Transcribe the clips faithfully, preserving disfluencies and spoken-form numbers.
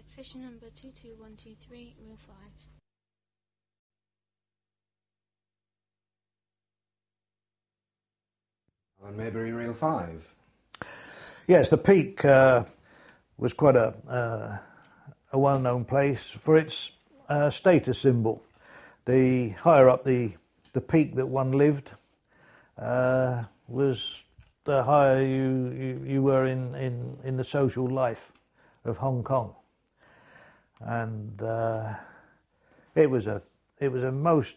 Session number two two one two three, Reel five. On Maybury Reel five. Yes, the Peak uh, was quite a, uh, a well-known place for its uh, status symbol. The higher up the, the peak that one lived uh, was the higher you, you, you were in, in, in the social life of Hong Kong. And uh, it was a it was a most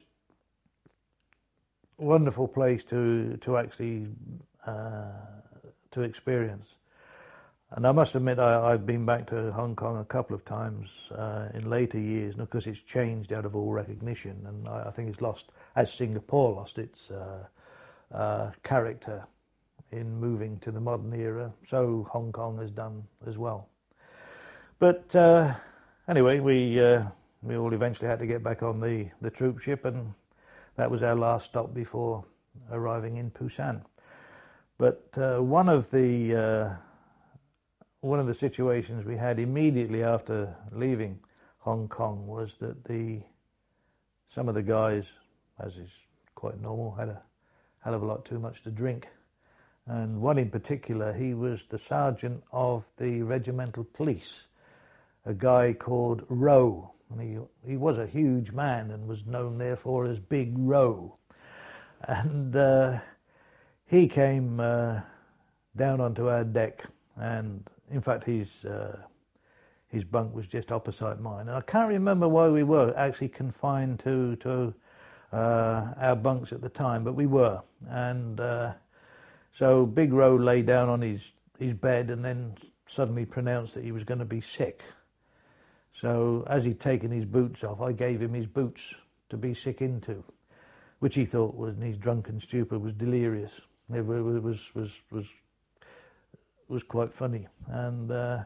wonderful place to to actually uh, to experience. And I must admit, I, I've been back to Hong Kong a couple of times uh, in later years, and of course it's changed out of all recognition, and I, I think it's lost, as Singapore lost its uh, uh, character in moving to the modern era, so Hong Kong has done as well. But uh, anyway, we uh, we all eventually had to get back on the, the troop ship, and that was our last stop before arriving in Busan. But uh, one of the uh, one of the situations we had immediately after leaving Hong Kong was that the some of the guys, as is quite normal, had a hell of a lot too much to drink. And one in particular, he was the sergeant of the regimental police, a guy called Rowe. And he, he was a huge man and was known therefore as Big Rowe. And uh, he came uh, down onto our deck, and in fact his uh, his bunk was just opposite mine. And I can't remember why we were actually confined to to uh, our bunks at the time, but we were. And uh, so Big Rowe lay down on his, his bed and then suddenly pronounced that he was going to be sick. So as he'd taken his boots off, I gave him his boots to be sick into, which he thought was, in his drunken stupor, was delirious. It was was was was, was quite funny. And uh,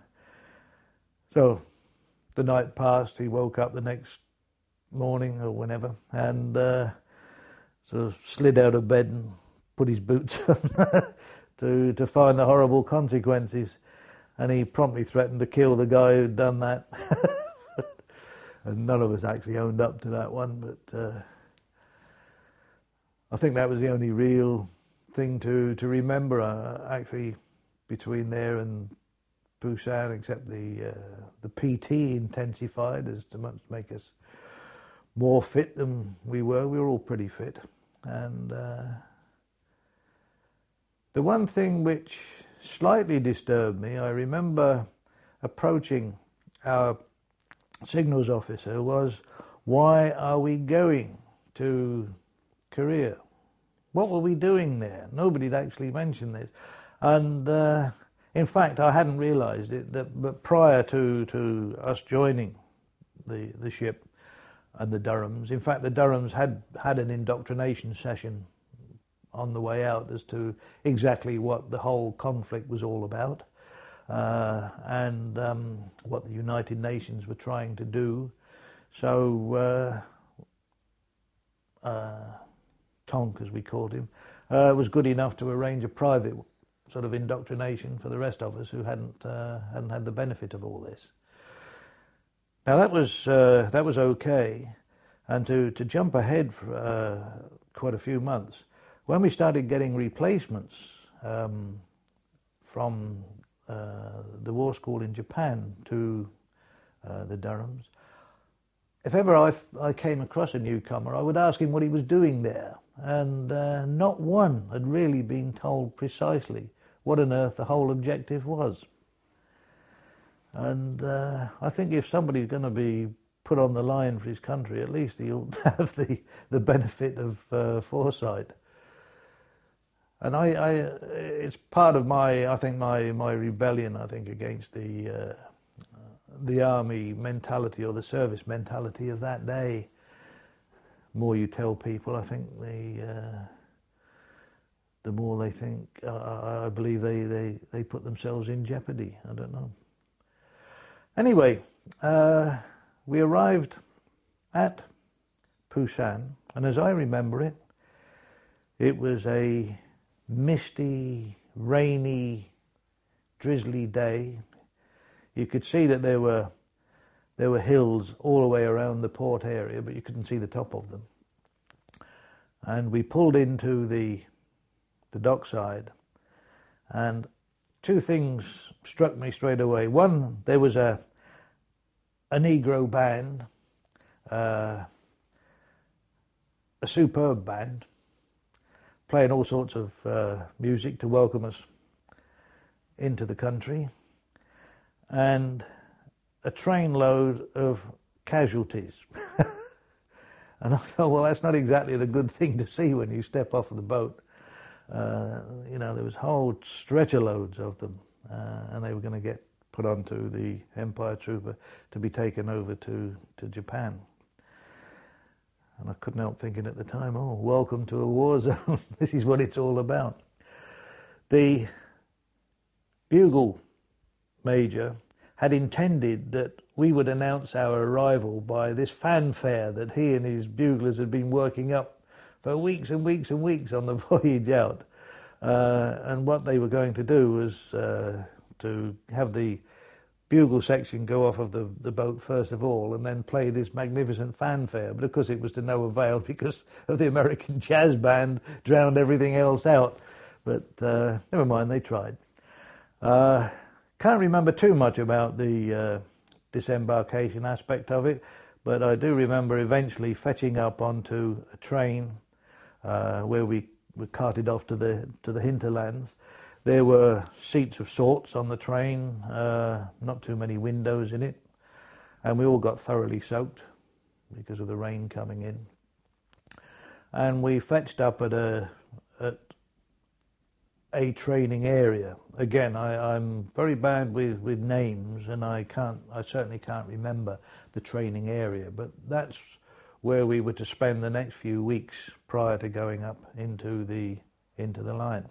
so the night passed. He woke up the next morning or whenever, and uh, sort of slid out of bed and put his boots on to to find the horrible consequences. And he promptly threatened to kill the guy who'd done that. And none of us actually owned up to that one, but uh, I think that was the only real thing to, to remember, uh, actually, between there and Busan, except the uh, the P T intensified as to much make us more fit than we were. We were all pretty fit. And uh, the one thing which slightly disturbed me, I remember approaching our signals officer, was, why are we going to Korea? What were we doing there? Nobody had actually mentioned this. And uh, in fact, I hadn't realized it, that but prior to, to us joining the, the ship and the Durhams, in fact, the Durhams had had an indoctrination session on the way out as to exactly what the whole conflict was all about, uh, and um, what the United Nations were trying to do. So uh, uh, Tonk, as we called him, uh, was good enough to arrange a private sort of indoctrination for the rest of us who hadn't uh, hadn't had the benefit of all this. Now that was uh, that was okay, and to to jump ahead for uh, quite a few months, when we started getting replacements um, from uh, the war school in Japan to uh, the Durhams, if ever I, I came across a newcomer, I would ask him what he was doing there. And uh, not one had really been told precisely what on earth the whole objective was. And uh, I think if somebody's going to be put on the line for his country, at least he ought to have the, the benefit of uh, foresight. And I, I, it's part of my, I think, my, my rebellion, I think, against the uh, the army mentality or the service mentality of that day. The more you tell people, I think, the uh, the more they think, uh, I believe they, they, they put themselves in jeopardy. I don't know. Anyway, uh, we arrived at Busan, and as I remember it, it was a misty, rainy, drizzly day. You could see that there were there were hills all the way around the port area, but you couldn't see the top of them. And we pulled into the the dockside, and two things struck me straight away. One, there was a a Negro band, uh, a superb band, playing all sorts of uh, music to welcome us into the country, and a trainload of casualties. And I thought, well, that's not exactly the good thing to see when you step off of the boat. Uh, you know, there was whole stretcher loads of them, uh, and they were going to get put onto the Empire Trooper to be taken over to, to Japan. And I couldn't help thinking at the time, oh, welcome to a war zone. This is what it's all about. The bugle major had intended that we would announce our arrival by this fanfare that he and his buglers had been working up for weeks and weeks and weeks on the voyage out. Uh, and what they were going to do was uh, to have the bugle section go off of the, the boat first of all, and then play this magnificent fanfare. But of course it was to no avail, because of the American jazz band drowned everything else out. But uh, never mind, they tried. Uh, can't remember too much about the uh, disembarkation aspect of it, but I do remember eventually fetching up onto a train uh, where we were carted off to the to the hinterlands. There were seats of sorts on the train, uh, not too many windows in it, and we all got thoroughly soaked because of the rain coming in. And we fetched up at a at a training area. Again, I, I'm very bad with, with names, and I can't, I certainly can't remember the training area, but that's where we were to spend the next few weeks prior to going up into the into the line.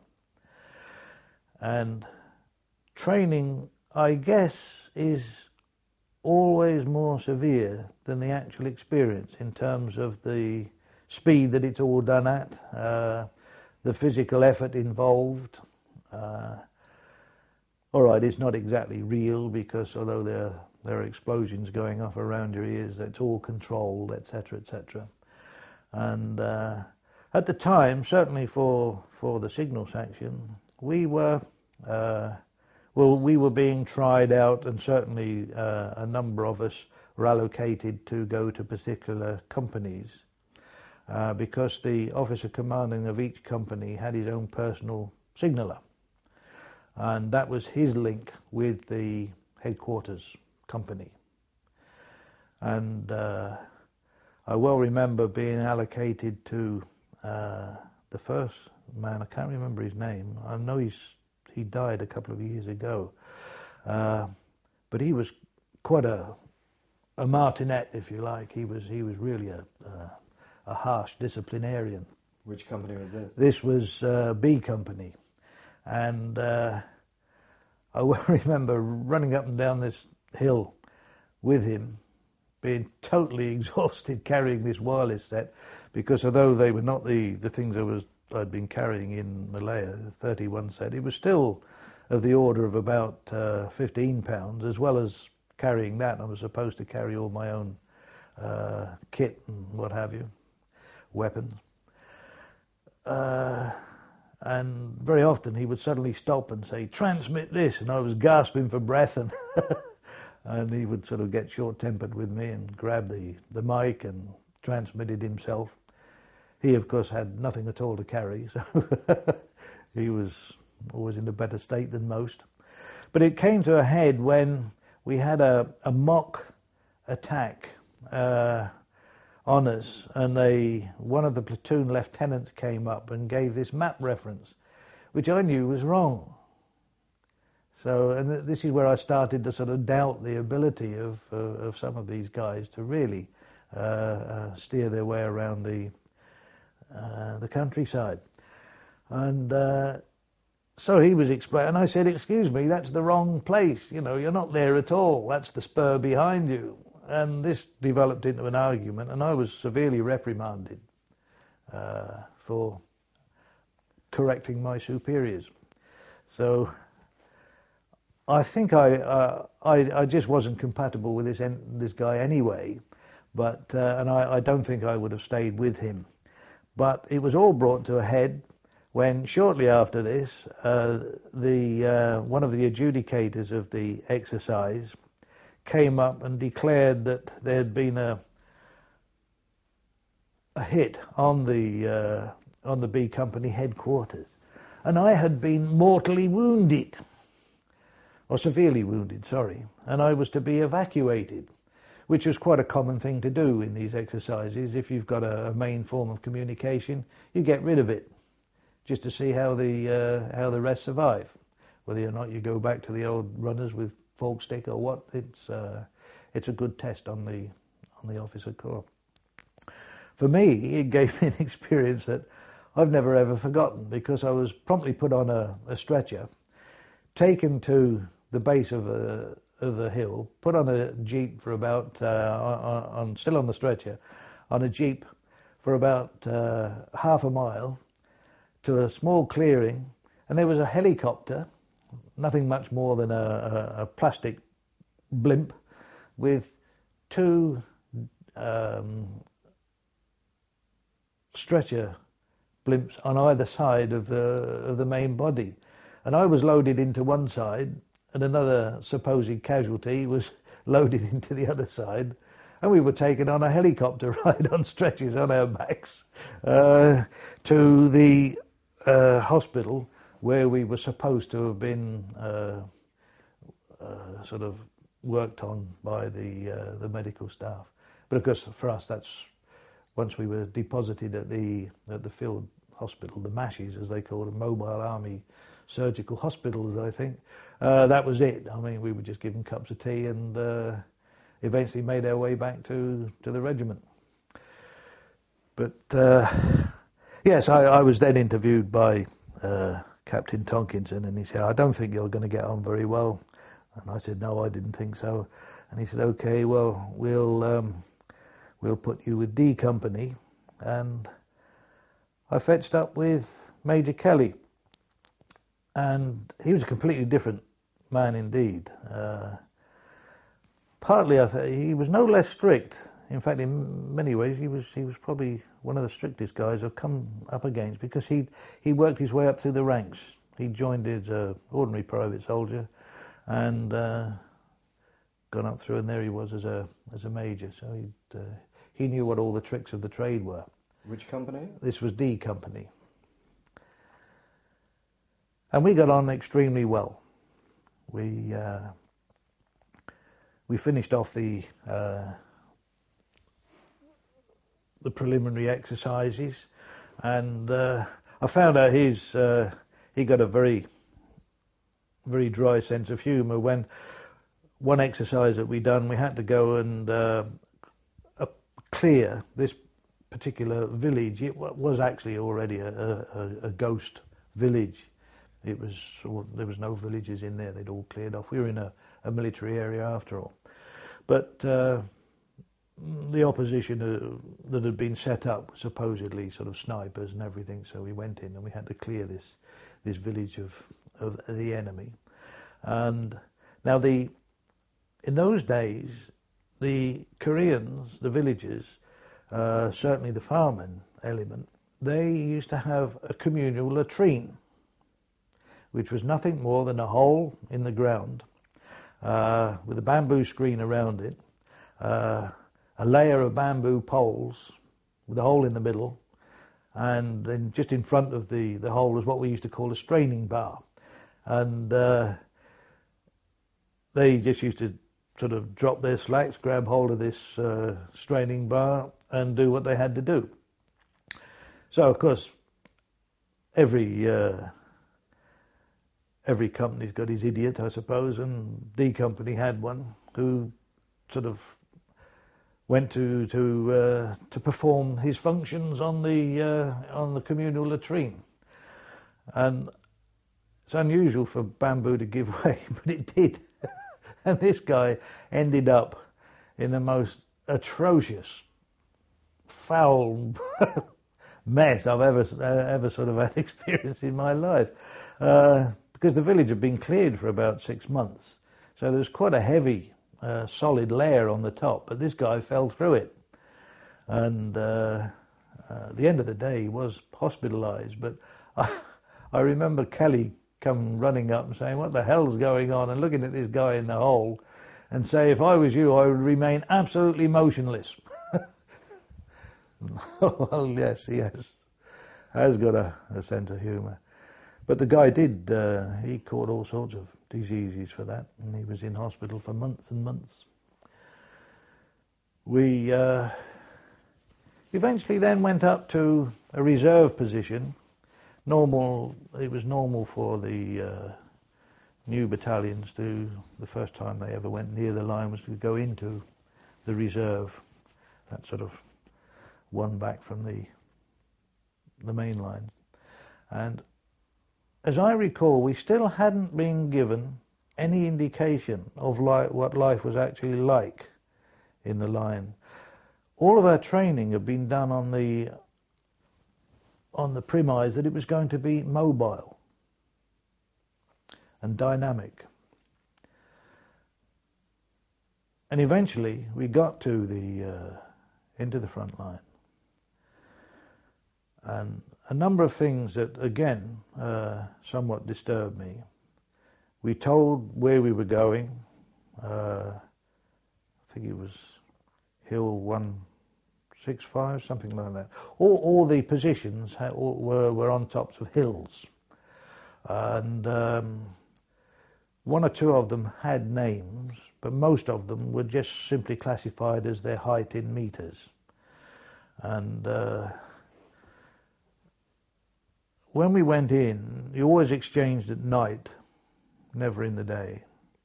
And training, I guess, is always more severe than the actual experience in terms of the speed that it's all done at, uh, the physical effort involved. Uh, all right, it's not exactly real, because although there there are explosions going off around your ears, it's all controlled, et cetera, et cetera. And uh, at the time, certainly for for the signal section, we were uh, well, we were being tried out, and certainly uh, a number of us were allocated to go to particular companies. Uh, because the officer commanding of each company had his own personal signaller, and that was his link with the headquarters company. And uh, I well remember being allocated to uh, the first man. I can't remember his name. I know he's he died a couple of years ago, uh, but he was quite a a martinet, if you like. He was he was really a, a a harsh disciplinarian. Which company was this? This was uh, B Company. And uh, I will remember running up and down this hill with him, being totally exhausted carrying this wireless set, because although they were not the, the things I was, I'd been carrying in Malaya, the thirty-one set, it was still of the order of about uh, fifteen pounds, as well as carrying that. I was supposed to carry all my own uh, kit and what have you. Weapons. Uh, and very often he would suddenly stop and say, transmit this, and I was gasping for breath, and and he would sort of get short-tempered with me and grab the, the mic and transmit it himself. He, of course, had nothing at all to carry, so he was always in a better state than most. But it came to a head when we had a, a mock attack uh, on us, and they, one of the platoon lieutenants came up and gave this map reference, which I knew was wrong. So, and this is where I started to sort of doubt the ability of uh, of some of these guys to really uh, uh, steer their way around the uh, the countryside. And uh, so he was explaining, and I said, "Excuse me, that's the wrong place. You know, you're not there at all. That's the spur behind you." And this developed into an argument, and I was severely reprimanded uh, for correcting my superiors. So I think I uh, I, I just wasn't compatible with this this guy anyway, but uh, and I, I don't think I would have stayed with him. But it was all brought to a head when shortly after this, uh, the uh, one of the adjudicators of the exercise came up and declared that there had been a a hit on the uh, on the B Company headquarters, and I had been mortally wounded, or severely wounded, sorry, and I was to be evacuated, which was quite a common thing to do in these exercises. If you've got a, a main form of communication, you get rid of it, just to see how the uh, how the rest survive. Whether or not you go back to the old runners with fork stick or what, it's uh, it's a good test on the on the officer corps. For me, it gave me an experience that I've never ever forgotten, because I was promptly put on a, a stretcher, taken to the base of a of the hill, put on a jeep for about uh, on, on still on the stretcher, on a jeep for about uh, half a mile to a small clearing, and there was a helicopter, nothing much more than a, a, a plastic blimp, with two um, stretcher blimps on either side of the of the main body, and I was loaded into one side, and another supposed casualty was loaded into the other side, and we were taken on a helicopter ride on stretchers on our backs uh, to the uh, hospital where we were supposed to have been uh, uh, sort of worked on by the uh, the medical staff. But of course, for us, that's once we were deposited at the at the field hospital, the MASHs as they call it, Mobile Army Surgical Hospitals, I think. Uh, that was it. I mean, we were just given cups of tea and uh, eventually made our way back to, to the regiment. But uh, yes, I, I was then interviewed by uh, Captain Tonkinson, and he said, "I don't think you're going to get on very well." And I said, "No, I didn't think so." And he said, "Okay, well, we'll um, we'll put you with D Company." And I fetched up with Major Kelly, and he was a completely different man indeed. Uh, partly, I th- he was no less strict. In fact, in many ways, he was he was probably one of the strictest guys I've come up against, because he he worked his way up through the ranks. He joined as an ordinary private soldier, and uh, gone up through, and there he was as a as a major. So he uh, he knew what all the tricks of the trade were. Which company? This was D Company. And we got on extremely well. We uh, we finished off the uh, the preliminary exercises, and uh, I found out he's uh, he got a very very dry sense of humour. When one exercise that we done, we had to go and uh, uh, clear this particular village. It was actually already a, a, a ghost village. It was there was no villages in there. They'd all cleared off. We were in a, a military area after all. But uh, the opposition uh, that had been set up were supposedly sort of snipers and everything. So we went in and we had to clear this this village of of the enemy. And now the in those days, the Koreans, the villagers, Uh, certainly the farming element, they used to have a communal latrine, which was nothing more than a hole in the ground uh, with a bamboo screen around it, uh, a layer of bamboo poles with a hole in the middle, and then just in front of the, the hole was what we used to call a straining bar. And uh, they just used to sort of drop their slacks, grab hold of this uh, straining bar, and do what they had to do. So, of course, every uh, every company's got his idiot, I suppose, and D Company had one who sort of went to to uh, to perform his functions on the uh, on the communal latrine. And it's unusual for bamboo to give way, but it did. And this guy ended up in the most atrocious, foul mess I've ever uh, ever sort of had experience in my life, uh, because the village had been cleared for about six months. So there's quite a heavy, uh, solid layer on the top, but this guy fell through it. And uh, uh, at the end of the day, he was hospitalized. But I, I remember Kelly come running up and saying, what the hell's going on? And looking at this guy in the hole and say, if I was you, I would remain absolutely motionless. Well, yes, he has, has got a, a sense of humour. But the guy did, uh, he caught all sorts of diseases for that, and he was in hospital for months and months. We uh, eventually then went up to a reserve position. Normal, it was normal for the uh, new battalions to, the first time they ever went near the line was to go into the reserve, that sort of one back from the the main line. And as I recall, we still hadn't been given any indication of li- what life was actually like in the line. All of our training had been done on the on the premise that it was going to be mobile and dynamic. And eventually we got to the uh, into the front line. And a number of things that, again, uh, somewhat disturbed me. We told where we were going. Uh, I think it was Hill one sixty-five, something like that. All, all the positions had, all, were, were on tops of hills. And um, one or two of them had names, but most of them were just simply classified as their height in meters. And uh, when we went in, you always exchanged at night, never in the day.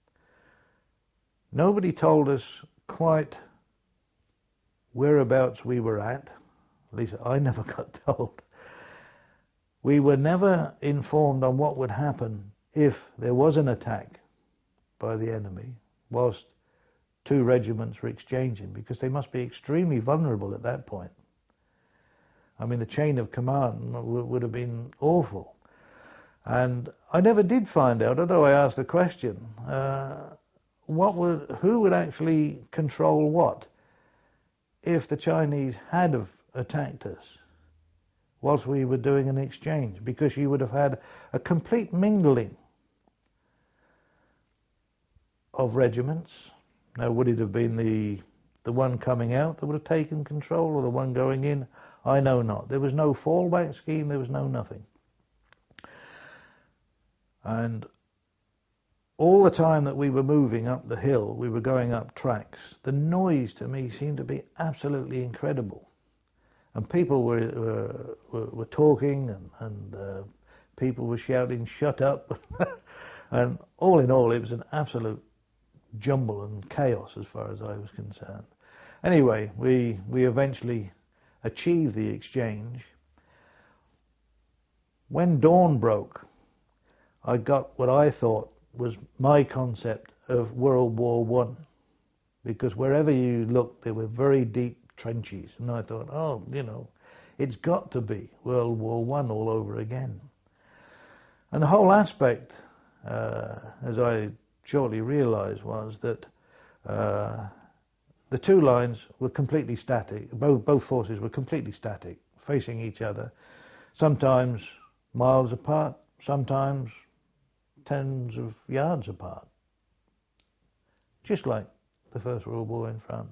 Nobody told us quite whereabouts we were at. At least I never got told. We were never informed on what would happen if there was an attack by the enemy whilst two regiments were exchanging, because they must be extremely vulnerable at that point. I mean, the chain of command w- would have been awful. And I never did find out, although I asked the question, uh, what would, who would actually control what if the Chinese had have attacked us whilst we were doing an exchange, because you would have had a complete mingling of regiments. Now, would it have been the the one coming out that would have taken control, or the one going in? I know not. There was no fallback scheme, there was no nothing. And all the time that we were moving up the hill, we were going up tracks, the noise to me seemed to be absolutely incredible. And people were were, were talking, and, and uh, people were shouting, "Shut up!" And all in all, it was an absolute jumble and chaos as far as I was concerned. Anyway, we we eventually achieved the exchange. When dawn broke, I got what I thought was my concept of World War One, because wherever you looked, there were very deep trenches, and I thought, oh, you know, it's got to be World War One all over again. And the whole aspect, uh, as I shortly realised, was that uh, the two lines were completely static. Both both forces were completely static, facing each other, sometimes miles apart, sometimes tens of yards apart, just like the First World War in France.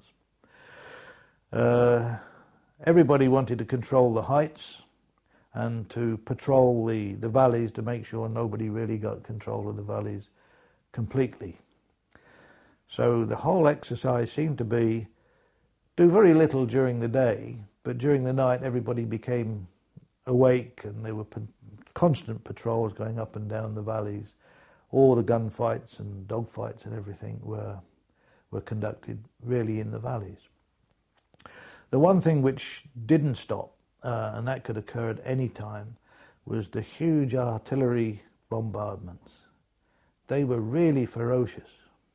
Uh, everybody wanted to control the heights and to patrol the, the valleys to make sure nobody really got control of the valleys completely. So the whole exercise seemed to be do very little during the day, but during the night everybody became awake, and there were p- constant patrols going up and down the valleys. All the gunfights and dogfights and everything were were conducted really in the valleys. The one thing which didn't stop, uh, and that could occur at any time, was the huge artillery bombardments. They were really ferocious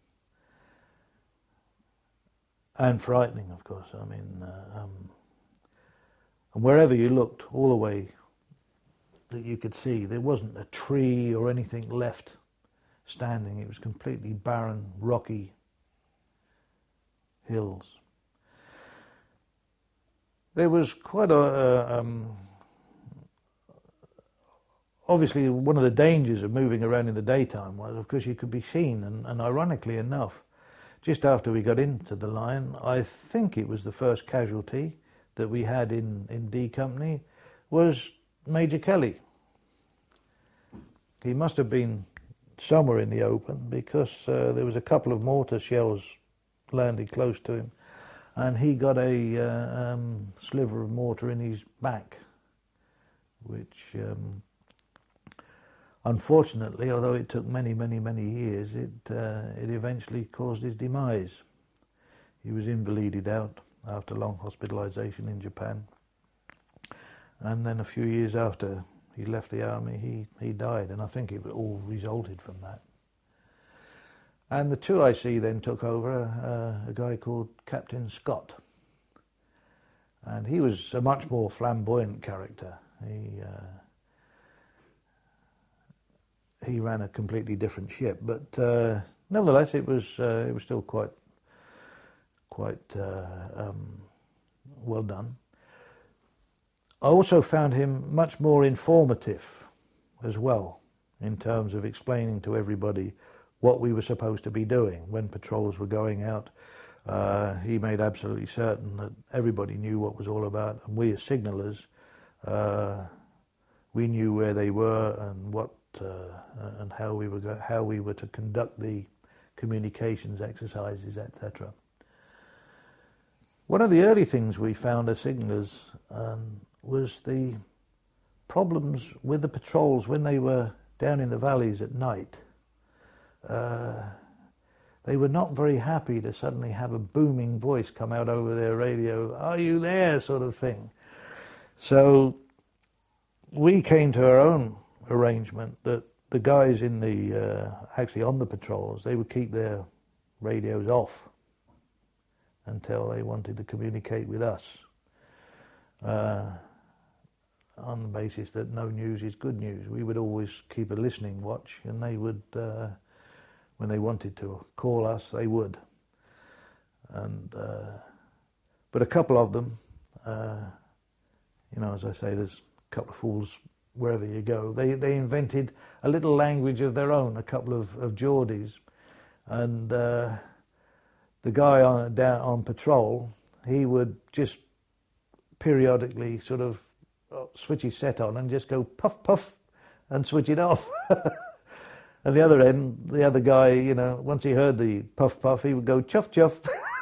and frightening, of course. I mean, uh, um, and wherever you looked, all the way that you could see, there wasn't a tree or anything left standing. It was completely barren, rocky hills. There was quite a... Uh, um, obviously, one of the dangers of moving around in the daytime was, of course, you could be seen. And, and ironically enough, just after we got into the line, I think it was the first casualty that we had in, in D Company, was Major Kelly. He must have been somewhere in the open, because uh, there was a couple of mortar shells landed close to him, and he got a uh, um, sliver of mortar in his back, which um, unfortunately, although it took many, many, many years, it uh, it eventually caused his demise. He was invalided out after long hospitalization in Japan, and then a few years after he left the army, he, he died, and I think it all resulted from that. And the two I C then took over, uh, a guy called Captain Scott, and he was a much more flamboyant character. He uh, he ran a completely different ship, but uh, nevertheless, it was uh, it was still quite quite uh, um, well done. I also found him much more informative as well, in terms of explaining to everybody what we were supposed to be doing when patrols were going out. Uh, he made absolutely certain that everybody knew what it was all about, and we as signallers, uh, we knew where they were and what uh, and how we were go- how we were to conduct the communications exercises, et cetera. One of the early things we found as signallers um, was the problems with the patrols when they were down in the valleys at night. Uh, they were not very happy to suddenly have a booming voice come out over their radio, "Are you there?" sort of thing. So we came to our own arrangement that the guys in the, uh, actually on the patrols, they would keep their radios off until they wanted to communicate with us, uh, on the basis that no news is good news. We would always keep a listening watch, and they would, uh, when they wanted to call us, they would. And uh, but a couple of them, uh, you know, as I say, there's a couple of fools wherever you go. They they invented a little language of their own, a couple of, of Geordies, and uh, the guy on down on patrol, he would just periodically sort of switch his set on and just go puff puff and switch it off. At the other end, the other guy, you know, once he heard the puff puff, he would go chuff chuff.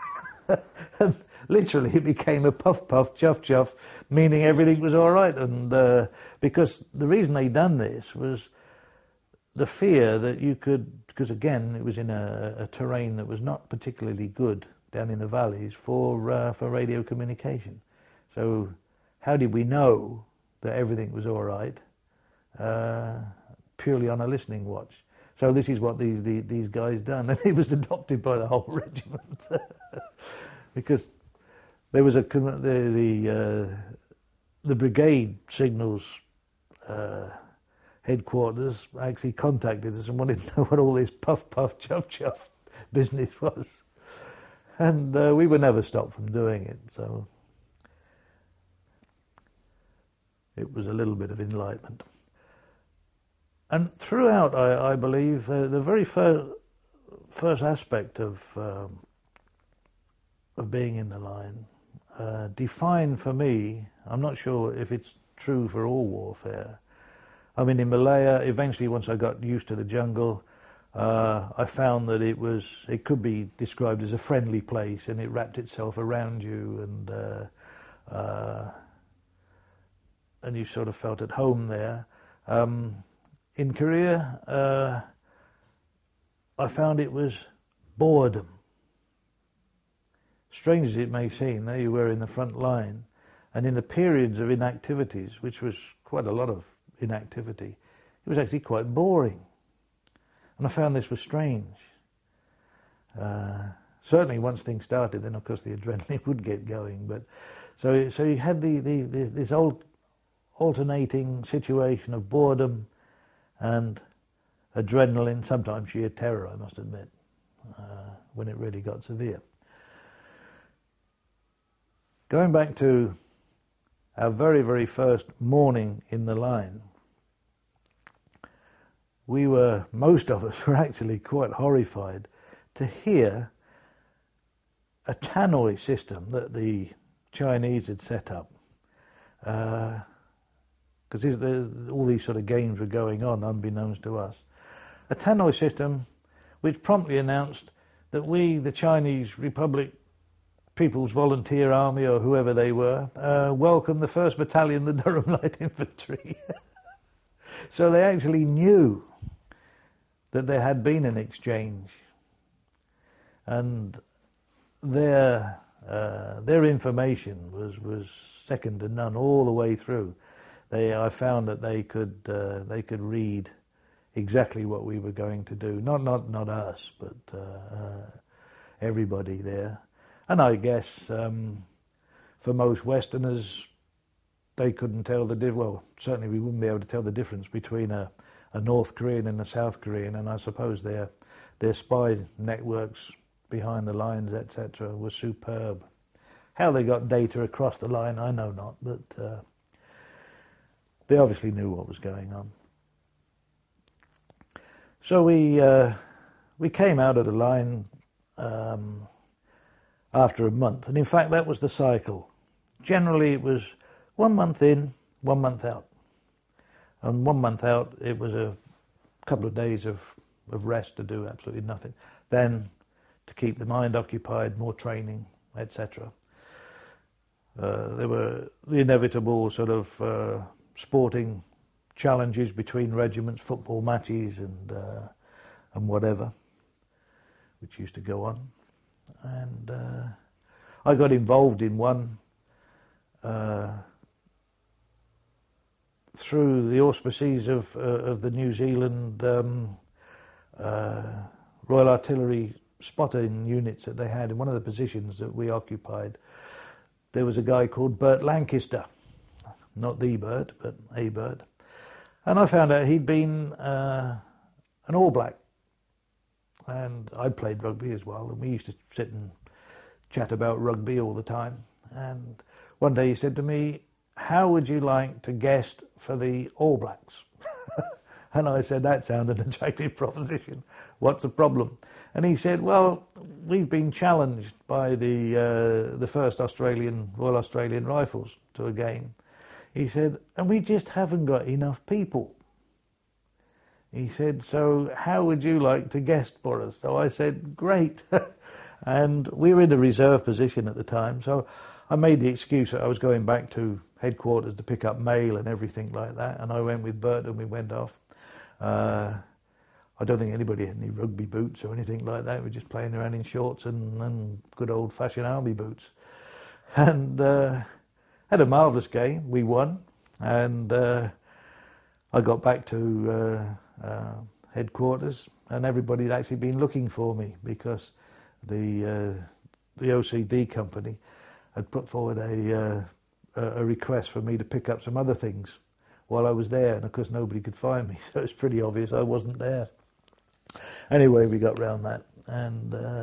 And literally it became a puff puff chuff chuff, meaning everything was all right. And uh, because the reason they done this was the fear that you could, because again it was in a, a terrain that was not particularly good down in the valleys for uh, for radio communication. So how did we know that everything was all right? Uh, purely on a listening watch. So this is what these these, these guys done, and it was adopted by the whole regiment because there was a the the, uh, the brigade signals uh, headquarters actually contacted us and wanted to know what all this puff puff chuff chuff business was, and uh, we were never stopped from doing it. So it was a little bit of enlightenment. And throughout, I, I believe, uh, the very first, first aspect of um, of being in the line uh, defined for me, I'm not sure if it's true for all warfare. I mean, in Malaya, eventually once I got used to the jungle, uh, I found that it was, it could be described as a friendly place, and it wrapped itself around you, and uh, uh, and you sort of felt at home there. Um, In Korea, uh, I found it was boredom. Strange as it may seem, there you were in the front line, and in the periods of inactivities, which was quite a lot of inactivity, it was actually quite boring. And I found this was strange. Uh, certainly once things started, then of course the adrenaline would get going. But so so you had the, the, the this old alternating situation of boredom and adrenaline, sometimes sheer terror, I must admit, uh, when it really got severe. Going back to our very, very first morning in the line, we were, most of us were actually quite horrified to hear a tannoy system that the Chinese had set up. Because uh, all these sort of games were going on unbeknownst to us. A tannoy system which promptly announced that we, the Chinese Republic People's Volunteer Army, or whoever they were, uh, welcomed the first Battalion, the Durham Light Infantry. So they actually knew that there had been an exchange, and their uh, their information was, was second to none all the way through. They, I found that they could uh, they could read exactly what we were going to do. Not not not us, but uh, uh, everybody there. And I guess um, for most Westerners, they couldn't tell the difference. Well, certainly we wouldn't be able to tell the difference between a, a North Korean and a South Korean. And I suppose their their spy networks behind the lines, et cetera, were superb. How they got data across the line, I know not, but uh, they obviously knew what was going on. So we uh, we came out of the line um, after a month, and in fact that was the cycle. Generally it was one month in, one month out. And one month out it was a couple of days of, of rest to do absolutely nothing. Then to keep the mind occupied, more training, et cetera. Uh, there were the inevitable sort of uh, sporting challenges between regiments, football matches and uh, and whatever, which used to go on. And uh, I got involved in one uh, through the auspices of uh, of the New Zealand um, uh, Royal Artillery spotting units that they had in one of the positions that we occupied. There was a guy called Bert Lancaster, not the Bert, but a Bert. And I found out he'd been uh, an All Black. And I'd played rugby as well, and we used to sit and chat about rugby all the time. And one day he said to me, "How would you like to guest for the All Blacks?" And I said, "That sounded an attractive proposition. What's the problem?" And he said, "Well, we've been challenged by the uh, the first Australian Royal Australian Rifles to a game." He said, "And we just haven't got enough people." He said, "So how would you like to guest for us?" So I said, "Great." And we were in a reserve position at the time, so I made the excuse that I was going back to headquarters to pick up mail and everything like that, and I went with Bert and we went off. Uh, I don't think anybody had any rugby boots or anything like that. We were just playing around in shorts and, and good old-fashioned army boots. And uh, had a marvellous game. We won. And uh, I got back to uh, uh, headquarters, and everybody had actually been looking for me because the uh, the O C D company had put forward a, uh, a request for me to pick up some other things while I was there. And, of course, nobody could find me, so it's pretty obvious I wasn't there. Anyway, we got round that, and uh,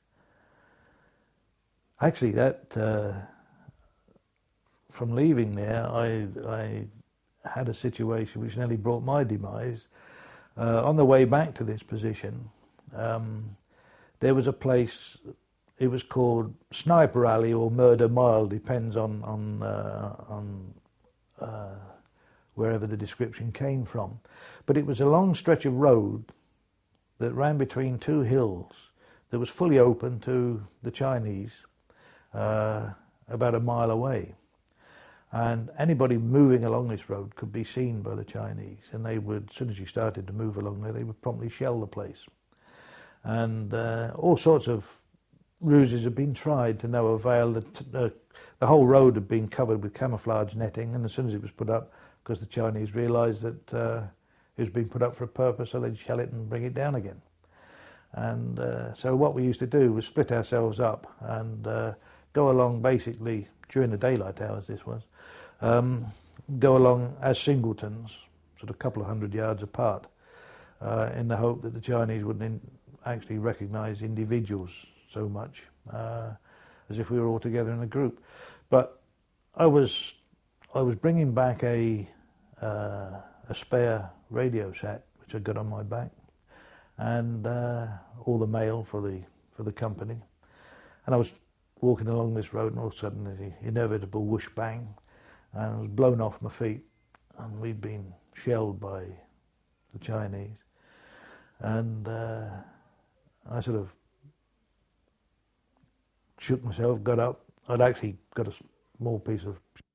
actually that, uh, from leaving there, I, I had a situation which nearly brought my demise. Uh, on the way back to this position, um, there was a place, it was called Sniper Alley or Murder Mile, depends on, on, uh, on uh, wherever the description came from. But it was a long stretch of road that ran between two hills that was fully open to the Chinese uh, about a mile away. And anybody moving along this road could be seen by the Chinese, and they would, as soon as you started to move along there, they would promptly shell the place. And uh, all sorts of ruses had been tried to no avail. The, uh, the whole road had been covered with camouflage netting, and as soon as it was put up, because the Chinese realised that uh, it was being put up for a purpose, so they'd shell it and bring it down again. And uh, so what we used to do was split ourselves up and uh, go along basically during the daylight hours, this was, um, go along as singletons, sort of a couple of hundred yards apart. uh, in the hope that the Chinese wouldn't in, actually recognise individuals so much, uh, as if we were all together in a group. But I was I was bringing back a uh, a spare radio set which I got on my back, and uh, all the mail for the for the company. And I was walking along this road, and all of a sudden the inevitable whoosh bang, and I was blown off my feet, and we'd been shelled by the Chinese. And uh, I sort of shook myself, got up. I'd actually got a small piece of